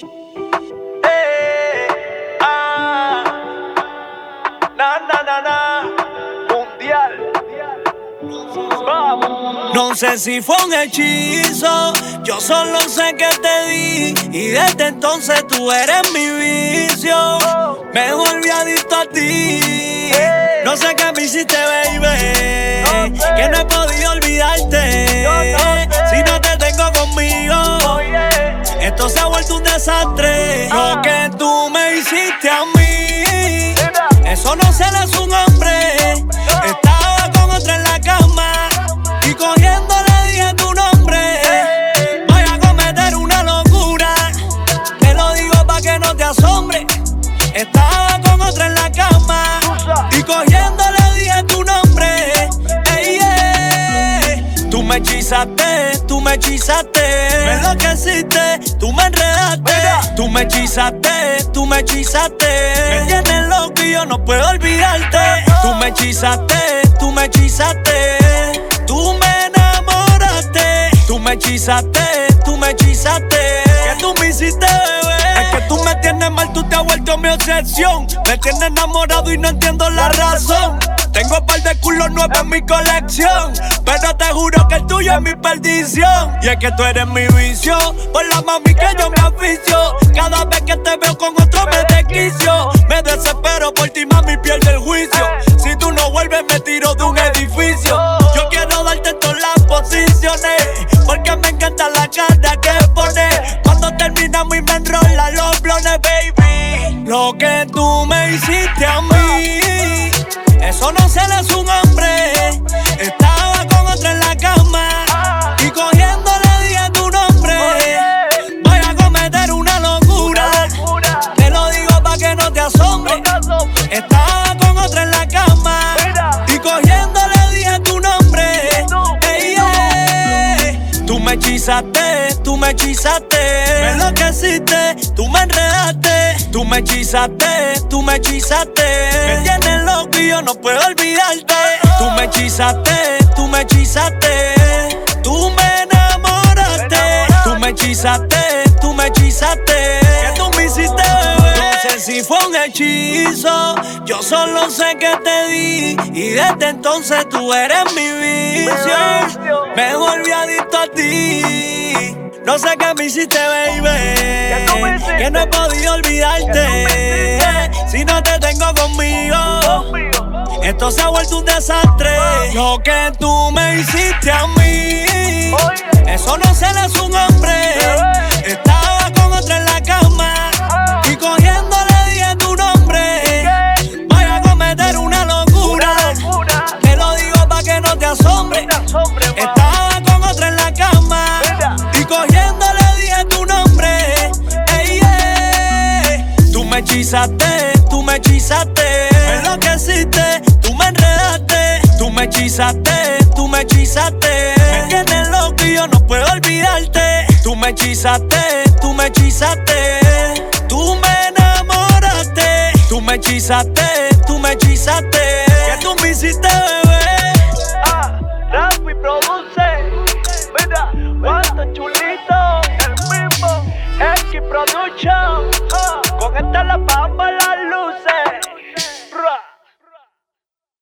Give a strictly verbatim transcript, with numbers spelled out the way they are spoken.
Eh, ah, na, na, na, na, mundial. Vamos. No sé si fue un hechizo, yo solo sé que te di y desde entonces tú eres mi vicio. Me volví adicto a ti. No sé qué me hiciste, baby, que no he podido olvidarte. Si no te tengo conmigo, esto se ha vuelto un desastre. Lo que tú me hiciste a mí, eso no se le hace a un hombre. Estaba con otra en la cama y cogiéndole dije tu nombre. Voy a cometer una locura, te lo digo pa' que no te asombre. Estaba con otra en la cama y cogiéndole dije tu nombre. Ey, ey. Tú me hechizaste, tú me hechizaste. Me enloqueciste, tú me enredaste. Tú me hechizaste, tú me hechizaste. Me tienes loco y yo no puedo olvidarte. Tú me hechizaste, tú me hechizaste. Tú me enamoraste. Tú me hechizaste, tú me hechizaste. Que tú me hiciste, bebé. Es que tú me tienes mal, tú te has vuelto mi obsesión. Me tienes enamorado y no entiendo la razón. Tengo un par de culos nuevos en mi colección, pero te juro que el tuyo es mi perdición. Y es que tú eres mi vicio, por la mami que yo me aficio. Cada vez que te veo con otro me desquicio. Me desespero por ti, mami, pierde el juicio. Si tú no vuelves me tiro de un edificio. Yo quiero darte en todas las posiciones, porque me encanta la cara que pones cuando terminamos y me enrola los blones, baby. Lo que tú me hiciste a mí, eso no se le hace a un hombre. Estaba con otra en la cama y cogiéndole dije tu nombre. Voy a cometer una locura, te lo digo pa' que no te asombre. Estaba con otra en la cama y cogiéndole dije tu nombre. Ey, ey. Tú me hechizaste, tú me hechizaste. Me enloqueciste, tú me enredaste. Tú me hechizaste, tú me hechizaste. Me tienes loco y yo no puedo olvidarte. Tú me hechizaste, tú me hechizaste. Tú me enamoraste. Tú me hechizaste, tú me hechizaste. Que tú me hiciste, bebé. No sé si fue un hechizo, yo solo sé que te di y desde entonces tú eres mi vicio. Me volví adicto a ti. No sé qué me hiciste, baby, que no he podido olvidarte. Si no te tengo conmigo, esto se ha vuelto un desastre. Lo que tú me hiciste a mí, eso no se le hace a un hombre. Estaba con otra en la cama y cogiéndole dije tu nombre. Voy a cometer una locura, te lo digo pa' que no te asombre. Estaba con otra en la cama y cogiéndole dije tu nombre. Ey, ey. Tú me hechizaste, tú me hechizaste. Me enloqueciste, tú me enredaste. Tú me hechizaste, tú me hechizaste. Me tienes loco y yo no puedo olvidarte. Tú me hechizaste, tú me hechizaste. Tú me enamoraste. Tú me hechizaste, tú me hechizaste. Que tú me hiciste, bebé.